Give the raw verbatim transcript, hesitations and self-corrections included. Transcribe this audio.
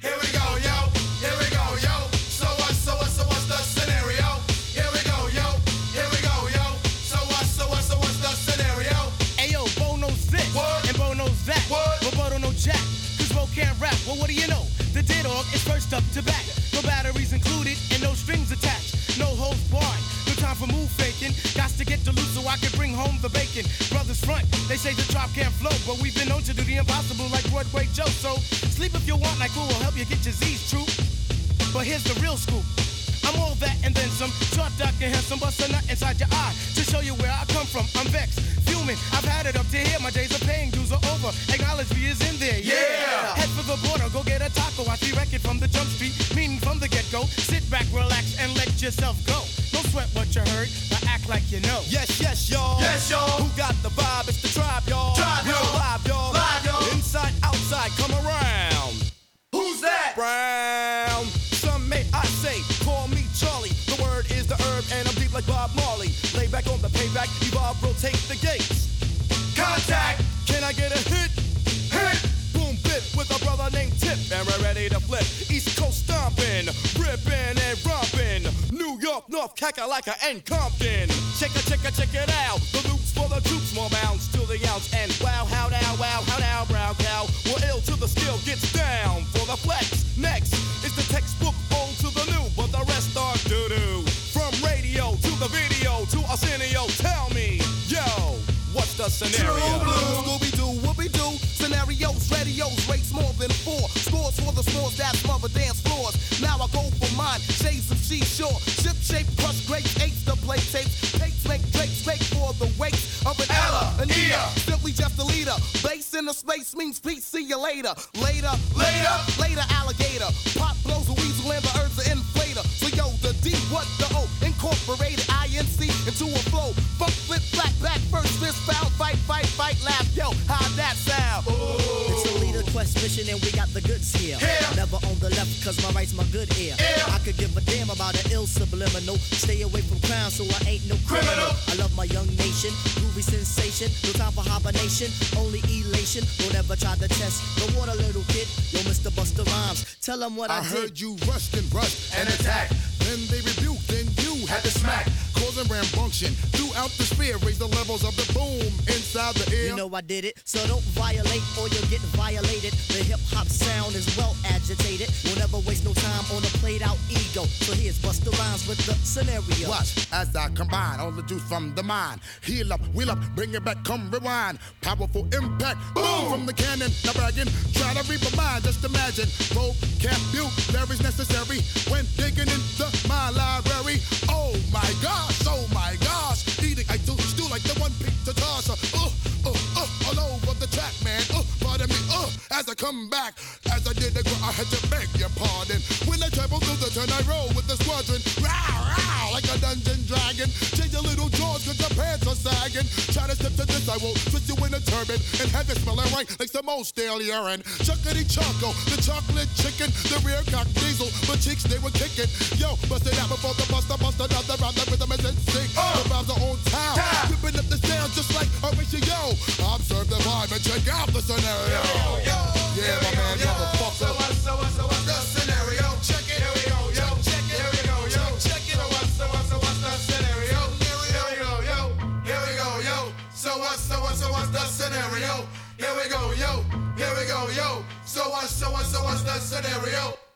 Here we go, yo. Here we go, yo. So what, so what, so what's the scenario? Here we go, yo. Here we go, yo. So what, so what, so what's the scenario? Ayo, Bo knows this, What? and Bo knows that, What? but Bo don't know jack, cause Bo can't rap. Well, what do you know? The dead dog is first up to bat. No batteries included and no strings attached. No holds barred. No time for move faking. Got to get to loose so I can bring home the bacon. Brothers front, they say the drop can't flow, but we've been known to do the impossible like Broadway Joe. So sleep if you want, like who will help you get your Z's true. But here's the real scoop. I'm all that and then some. Short, dark, and handsome, bust a nut inside your eye to show you where I come from. I'm vexed, fuming. I've had it up to here. My days of paying dues are over. Acknowledge me is in there. Yeah. Head for the border, go get a taco. I see record from the jump street, meaning from the get-go. Sit back, relax, and let yourself go. Don't sweat what you heard, but act like you know. Yes, yes, y'all. Yes, y'all. Who got the vibe? It's the tribe, y'all. Tribe, Real y'all. live, y'all. Live, y'all. Inside, outside, come around. Who's that? Brown. Some may I say, call me Charlie. The word is the herb, and I'm deep like Bob Marley. Lay back on the payback, evolve, rotate the gates. Contact. Can I get a hit? Hit. Boom, bit with a brother named Tip, and we're ready to flip. East Coast stomping, ripping and romping. New York, North, Kakalaka, and Compton. Check it, check it, check it out. The loops for the troops, more bounds to the ounce. And wow, how now, wow, how now, brown cow. We're ill till the skill gets down for the flex. Next is the textbook old to the new, but the rest are doo-doo. From radio to the video to Arsenio, tell me, yo, what's the scenario? True blue. Scooby-Doo, whoopie-doo, scenarios, radios, rates more than four. Scores for the scores that smother dance floors. Now I go for mine, shades of seashore. Ship shape, crush grapes, apes to play tapes. Tapes make drapes, make for the wakes of an Ella, Ella, Anita. Ea. Simply just a leader. Base in the space means peace, see you later. Later, Later. later alligator. Pop blows a weasel and the herbs are inflator. So yo, the D, what the O? Incorporated I N C into a flow. Funk, flip, black, back, first, fist, foul, fight, fight, fight, laugh. Yo, how'd that sound? It's a leader quest mission and we got the goods here. Here. Never on the left cause my right's my good ear. Ear. I could give a damn about an ill subliminal. Stay away from crime so I ain't no criminal. Criminal. I love my young nation, groovy sensation. No time for hibernation, only elation. Don't ever try to test the water, little kid. Yo, Mister Busta Rhymes, tell them what I, I did. heard you rushed and rushed And attack. Then they rebuked, then you Had to smack. causing rambunctious throughout the sphere. Raise the levels of the boom inside the air. You know I did it, so don't violate or you'll get violated. The hip hop sound is well agitated. We'll never waste no time on a played out ego. So here's Busta Rhymes with the scenario. Watch as I combine all the juice from the mind. Heal up, wheel up, bring it back, come rewind. Powerful impact, boom from the cannon. Now bragging, try to reap a mind. Just imagine, vocabulary is necessary when digging into my library. Oh my gosh, oh my gosh. Eating, I do stew like the one pizza tosser. Uh, uh, uh, all over the track, man. Uh, pardon me, uh, as I come back. As I did the gr- I had to beg your pardon. When I travel through the turn, I roll with the squadron. Row, row, like a dungeon dragon. Change your little jaws cause your pants are sagging. Try to step to this, I will twist you in a turban. And have it smelling right like some old stale urine. Chuckity choco, the chocolate chicken. The rear cock diesel, but cheeks they were kicking. Yo, bust it out before the buster, bust another round. The rhythm is in sync. Uh, the vibes are on town. time. Whipping up the sound just like a ratio. Observe the vibe and check out the scenario. Yeah, my man, So motherfucker. what, so what, so what's the scenario? Check it. Here we go, yo. Check it. Here we go, yo. Check it. So what, so what, so what's the scenario? Here we go, yo. Here we go, yo. So what, so what, so what's the scenario? Here we go, yo. Here we go, yo. So what, so what, so what's the scenario?